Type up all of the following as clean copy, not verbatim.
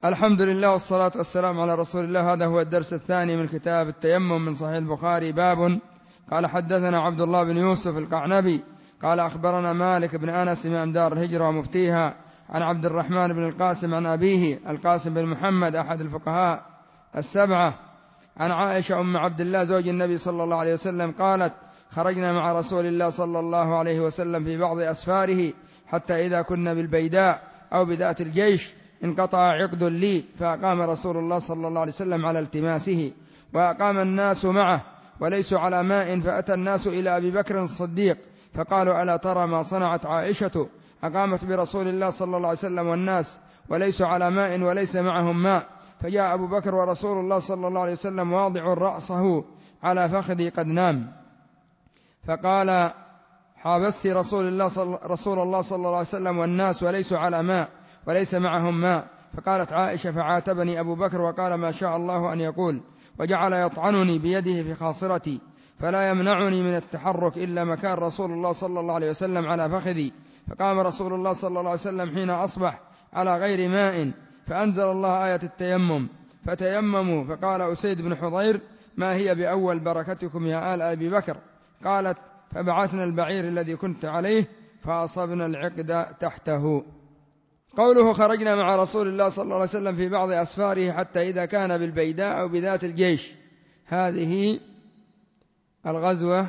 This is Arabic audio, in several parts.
الحمد لله والصلاة والسلام على رسول الله. هذا هو الدرس الثاني من كتاب التيمم من صحيح البخاري. باب. قال حدثنا عبد الله بن يوسف القعنبي قال أخبرنا مالك بن أنس إمام دار الهجرة ومفتيها عن عبد الرحمن بن القاسم عن أبيه القاسم بن محمد أحد الفقهاء السبعة عن عائشة أم عبد الله زوج النبي صلى الله عليه وسلم قالت: خرجنا مع رسول الله صلى الله عليه وسلم في بعض أسفاره حتى إذا كنا بالبيداء أو بذات الجيش انقطع عقد لي، فأقام رسول الله صلى الله عليه وسلم على التماسه، وأقام الناس معه وليسوا على ماء، فأتى الناس إلى أبي بكر الصديق فقالوا: ألا ترى ما صنعت عائشة؟ أقامت برسول الله صلى الله عليه وسلم والناس وليسوا على ماء وليس معهم ماء. فجاء أبو بكر ورسول الله صلى الله عليه وسلم واضع رأسه على فخذي قد نام، فقال: حابست رسول الله صلى الله عليه وسلم والناس وليسوا على ماء وليس معهم ماء. فقالت عائشة: فعاتبني أبو بكر وقال: ما شاء الله أن يقول، وجعل يطعنني بيده في خاصرتي، فلا يمنعني من التحرك إلا مكان رسول الله صلى الله عليه وسلم على فخذي. فقام رسول الله صلى الله عليه وسلم حين أصبح على غير ماء، فأنزل الله آية التيمم فتيمموا. فقال أسيد بن حضير: ما هي بأول بركتكم يا آل أبي بكر؟ قالت: فبعثنا البعير الذي كنت عليه فأصبنا العقد تحته. قوله: خرجنا مع رسول الله صلى الله عليه وسلم في بعض أسفاره حتى إذا كان بالبيداء أو بذات الجيش، هذه الغزوة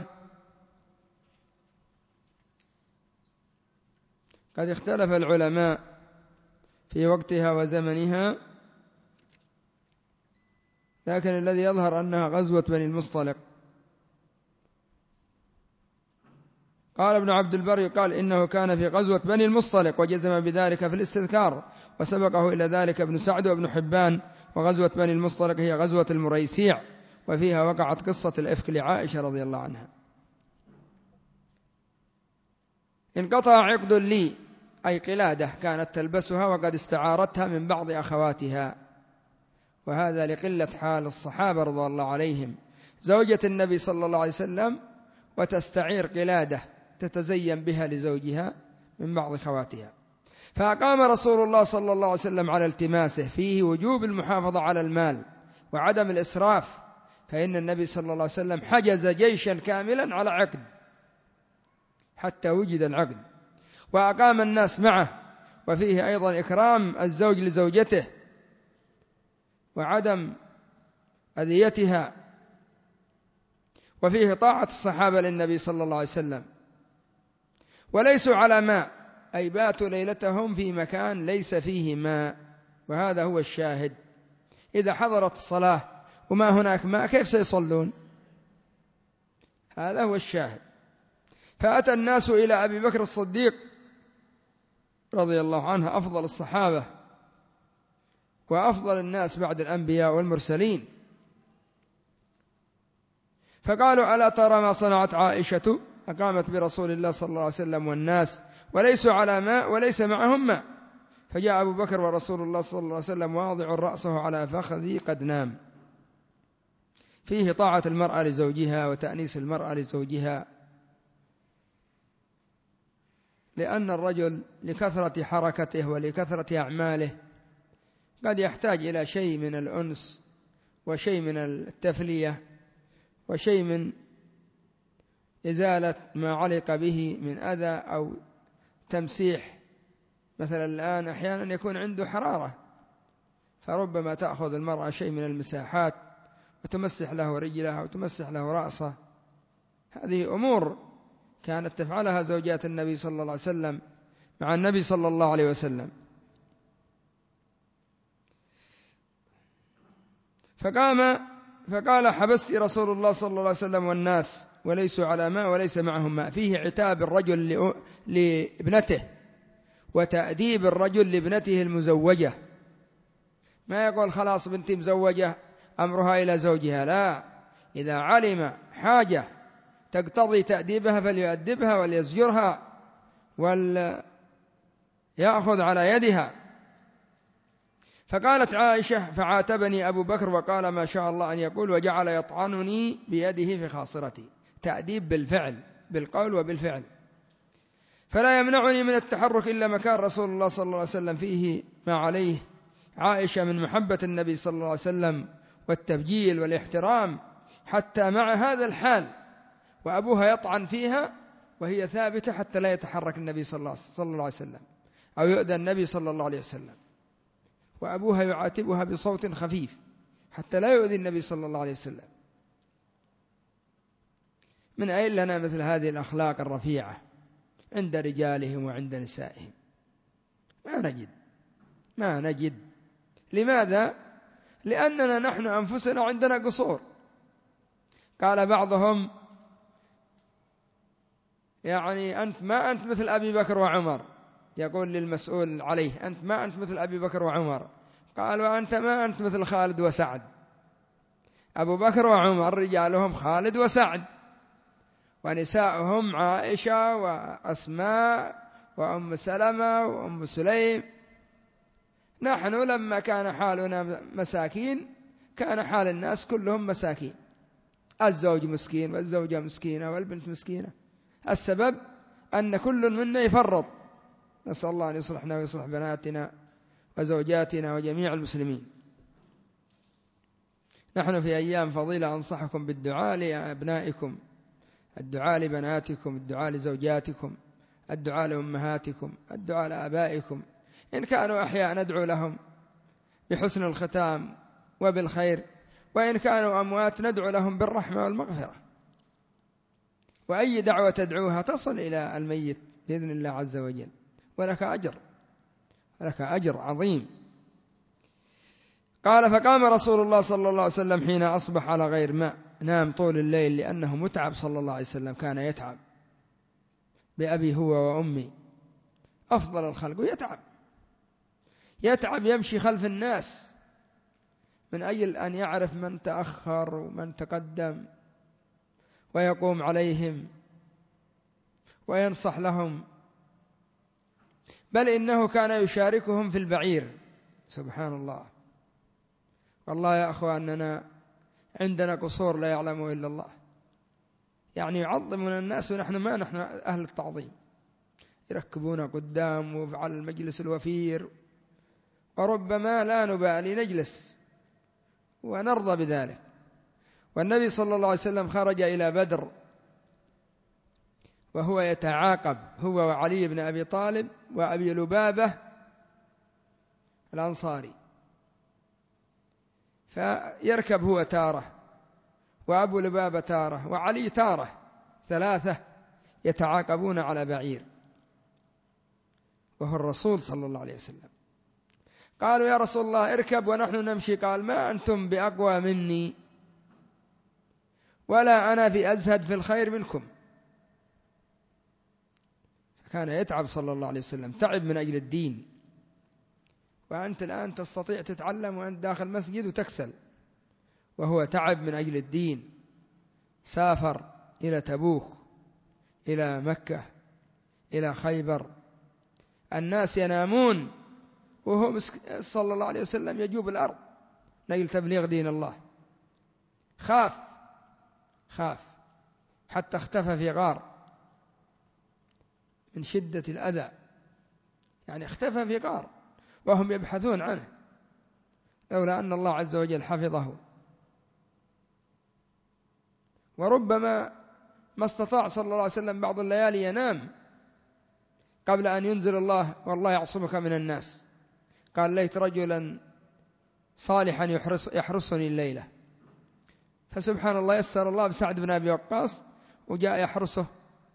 قد اختلف العلماء في وقتها وزمنها، لكن الذي يظهر أنها غزوة بني المصطلق. قال ابن عبد البر يقال إنه كان في غزوة بني المصطلق، وجزم بذلك في الاستذكار، وسبقه إلى ذلك ابن سعد وابن حبان. وغزوة بني المصطلق هي غزوة المريسيع، وفيها وقعت قصة الإفك لعائشة رضي الله عنها. انقطع عقد لي أي قلادة كانت تلبسها وقد استعارتها من بعض أخواتها، وهذا لقلة حال الصحابة رضي الله عليهم، زوجة النبي صلى الله عليه وسلم وتستعير قلادة تتزين بها لزوجها من بعض خواتها. فأقام رسول الله صلى الله عليه وسلم على التماسه، فيه وجوب المحافظة على المال وعدم الإسراف، فإن النبي صلى الله عليه وسلم حجز جيشا كاملا على عقد حتى وجد العقد، وأقام الناس معه، وفيه أيضا إكرام الزوج لزوجته وعدم أذيتها، وفيه طاعة الصحابة للنبي صلى الله عليه وسلم. وليسوا على ماء أي باتوا ليلتهم في مكان ليس فيه ماء، وهذا هو الشاهد. إذا حضرت الصلاة وما هناك ماء كيف سيصلون؟ هذا هو الشاهد. فأتى الناس إلى أبي بكر الصديق رضي الله عنه، أفضل الصحابة وأفضل الناس بعد الأنبياء والمرسلين، فقالوا: ألا ترى ما صنعت عائشة؟ أقامت برسول الله صلى الله عليه وسلم والناس وليسوا على ماء وليس معهم ماء. فجاء أبو بكر ورسول الله صلى الله عليه وسلم واضع رأسه على فخذي قد نام. فيه طاعة المرأة لزوجها وتأنيس المرأة لزوجها، لأن الرجل لكثرة حركته ولكثرة أعماله قد يحتاج إلى شيء من الأنس وشيء من التفلية وشيء من إزالة ما علق به من أذى أو تمسيح. مثلا الآن أحيانا يكون عنده حرارة، فربما تأخذ المرأة شيء من المساحات وتمسح له رجله وتمسح له رأسه. هذه أمور كانت تفعلها زوجات النبي صلى الله عليه وسلم مع النبي صلى الله عليه وسلم. فقال: حبست رسول الله صلى الله عليه وسلم والناس وليسوا على ماء وليس معهم ماء. فيه عتاب الرجل لابنته وتأديب الرجل لابنته المزوجة، ما يقول خلاص بنتي مزوجة أمرها إلى زوجها، لا، إذا علم حاجة تقتضي تأديبها فليؤدبها وليزجرها وليأخذ على يدها. فقالت عائشة: فعاتبني أبو بكر وقال: ما شاء الله أن يقول، وجعل يطعنني بيده في خاصرتي. تأديب بالفعل، بالقول وبالفعل. فلا يمنعني من التحرك إلا مكان رسول الله صلى الله عليه وسلم فيه ما عليه، عائشة من محبة النبي صلى الله عليه وسلم والتبجيل والاحترام حتى مع هذا الحال وأبوها يطعن فيها وهي ثابتة حتى لا يتحرك النبي صلى الله عليه وسلم أو يؤذى النبي صلى الله عليه وسلم، وأبوها يعاتبها بصوت خفيف حتى لا يؤذي النبي صلى الله عليه وسلم. من أين لنا مثل هذه الأخلاق الرفيعة عند رجالهم وعند نسائهم؟ ما نجد. لماذا؟ لأننا نحن أنفسنا عندنا قصور. قال بعضهم يعني أنت ما أنت مثل أبي بكر وعمر، يقول للمسؤول عليه أنت ما أنت مثل أبي بكر وعمر. قال وأنت ما أنت مثل خالد وسعد. أبو بكر وعمر رجالهم خالد وسعد، ونساؤهم عائشة وأسماء وأم سلمة وأم سليم. نحن لما كان حالنا مساكين كان حال الناس كلهم مساكين، الزوج مسكين والزوجة مسكينة والبنت مسكينة. السبب أن كل منا يفرط. نسأل الله أن يصلحنا ويصلح بناتنا وزوجاتنا وجميع المسلمين. نحن في أيام فضيلة أنصحكم بالدعاء لأبنائكم، الدعاء لبناتكم، الدعاء لزوجاتكم، الدعاء لأمهاتكم، الدعاء لآبائكم. إن كانوا أحياء ندعو لهم بحسن الختام وبالخير، وإن كانوا أموات ندعو لهم بالرحمة والمغفرة. وأي دعوة تدعوها تصل إلى الميت بإذن الله عز وجل، ولك أجر عظيم. قال فقام رسول الله صلى الله عليه وسلم حين أصبح على غير ماء، نام طول الليل لأنه متعب صلى الله عليه وسلم، كان يتعب بأبي هو وأمي أفضل الخلق، يتعب يمشي خلف الناس من أجل أن يعرف من تأخر ومن تقدم، ويقوم عليهم وينصح لهم، بل إنه كان يشاركهم في البعير. سبحان الله. والله يا أخواننا عندنا قصور لا يعلمه إلا الله، يعني يعظمنا الناس ونحن ما نحن أهل التعظيم، يركبون قدام وعلى المجلس الوفير، وربما لا نبالي نجلس ونرضى بذلك. والنبي صلى الله عليه وسلم خرج إلى بدر وهو يتعاقب هو وعلي بن أبي طالب وأبي لبابة الأنصاري، فيركب هو تارة وأبو لبابة تارة وعلي تارة، ثلاثة يتعاقبون على بعير وهو الرسول صلى الله عليه وسلم. قالوا يا رسول الله اركب ونحن نمشي، قال ما أنتم بأقوى مني ولا أنا بأزهد في الخير منكم. فكان يتعب صلى الله عليه وسلم، تعب من أجل الدين. وأنت الآن تستطيع تتعلم وأنت داخل مسجد وتكسل، وهو تعب من أجل الدين، سافر إلى تبوك، إلى مكة، إلى خيبر، الناس ينامون وهو صلى الله عليه وسلم يجوب الأرض نجل تبليغ دين الله. خاف حتى اختفى في غار من شدة الأذى، يعني اختفى في غار وهم يبحثون عنه، لولا أن الله عز وجل حفظه. وربما ما استطاع صلى الله عليه وسلم بعض الليالي ينام قبل أن ينزل الله والله يعصمك من الناس. قال ليت رجلا صالحا يحرسني الليلة، فسبحان الله يسر الله بسعد بن أبي وقاص وجاء يحرسه،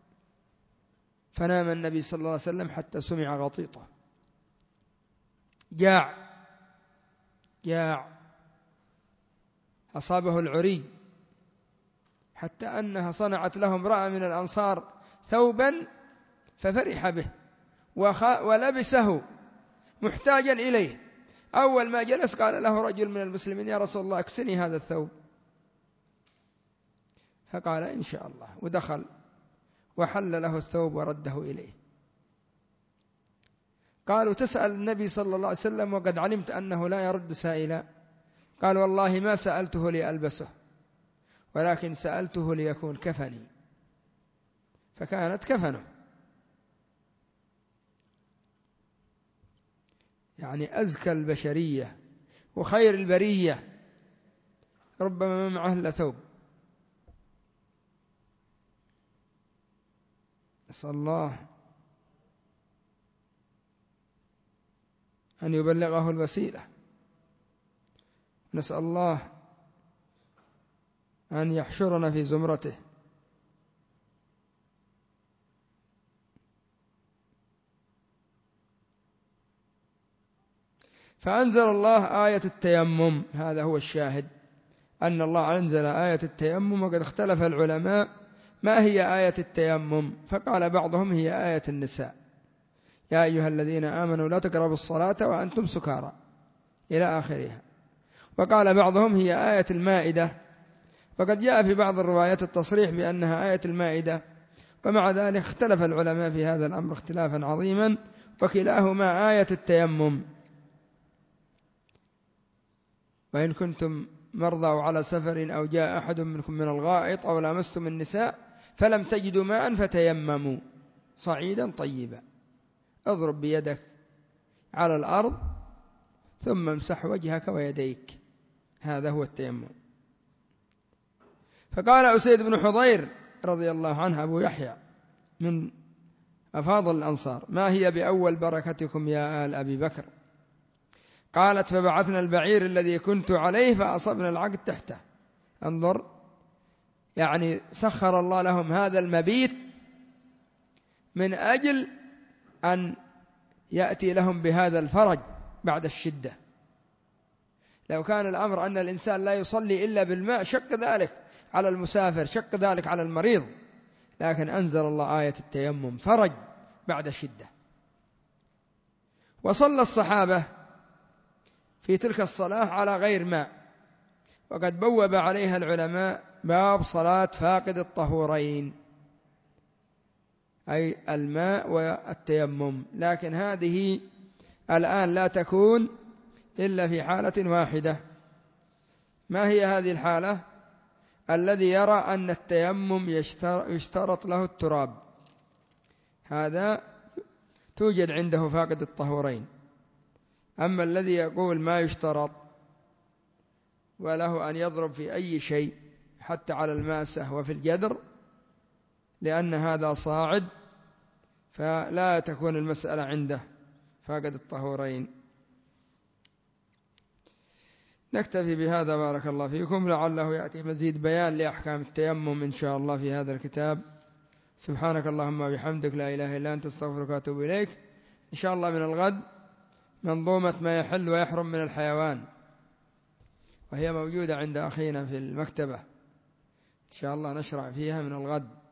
فنام النبي صلى الله عليه وسلم حتى سمع غطيطه. جاع أصابه العري، حتى أنها صنعت له امرأة من الأنصار ثوبا ففرح به ولبسه محتاجا إليه. أول ما جلس قال له رجل من المسلمين يا رسول الله اكسني هذا الثوب، فقال إن شاء الله، ودخل وحل له الثوب ورده إليه. قالوا تسأل النبي صلى الله عليه وسلم وقد علمت أنه لا يرد سائلا؟ قال والله ما سألته لألبسه ولكن سألته ليكون كفني، فكانت كفنه. يعني أزكى البشرية وخير البرية، ربما ما معه إلا ثوب. نسأل الله أن يبلغه الوسيلة، نسأل الله أن يحشرنا في زمرته. فأنزل الله آية التيمم، هذا هو الشاهد، أن الله أنزل آية التيمم. وقد اختلف العلماء ما هي آية التيمم، فقال بعضهم هي آية النساء: يا أيها الذين آمنوا لا تقربوا الصلاة وأنتم سكارى إلى آخرها. وقال بعضهم هي آية المائدة، وقد جاء في بعض الروايات التصريح بأنها آية المائدة. ومع ذلك اختلف العلماء في هذا الأمر اختلافا عظيما، وكلاهما آية التيمم. وإن كنتم مرضى أو على سفر أو جاء أحد منكم من الغائط أو لامستم النساء فلم تجدوا ماء فتيمموا صعيدا طيبا، اضرب بيدك على الأرض ثم امسح وجهك ويديك، هذا هو التيمم. فقال أسيد بن حضير رضي الله عنه أبو يحيى من أفاضل الأنصار: ما هي بأول بركتكم يا آل أبي بكر؟ قالت: فبعثنا البعير الذي كنت عليه فأصبنا العقد تحته. انظر، يعني سخر الله لهم هذا المبيت من أجل أن يأتي لهم بهذا الفرج بعد الشدة. لو كان الأمر أن الإنسان لا يصلي إلا بالماء شق ذلك على المسافر، شق ذلك على المريض، لكن أنزل الله آية التيمم فرج بعد شدة. وصلى الصحابة في تلك الصلاة على غير ماء، وقد بوب عليها العلماء باب صلاة فاقد الطهورين، أي الماء والتيمم. لكن هذه الآن لا تكون إلا في حالة واحدة. ما هي هذه الحالة؟ الذي يرى أن التيمم يشترط له التراب، هذا توجد عنده فاقد الطهورين. أما الذي يقول ما يشترط وله أن يضرب في أي شيء حتى على الماسة وفي الجدر لأن هذا صاعد، فلا تكون المسألة عنده فاقد الطهورين. نكتفي بهذا، بارك الله فيكم، لعله يأتي مزيد بيان لأحكام التيمم إن شاء الله في هذا الكتاب. سبحانك اللهم وبحمدك، لا إله إلا أنت، استغفرك وأتوب إليك. إن شاء الله من الغد منظومة ما يحل ويحرم من الحيوان، وهي موجودة عند أخينا في المكتبة، إن شاء الله نشرع فيها من الغد.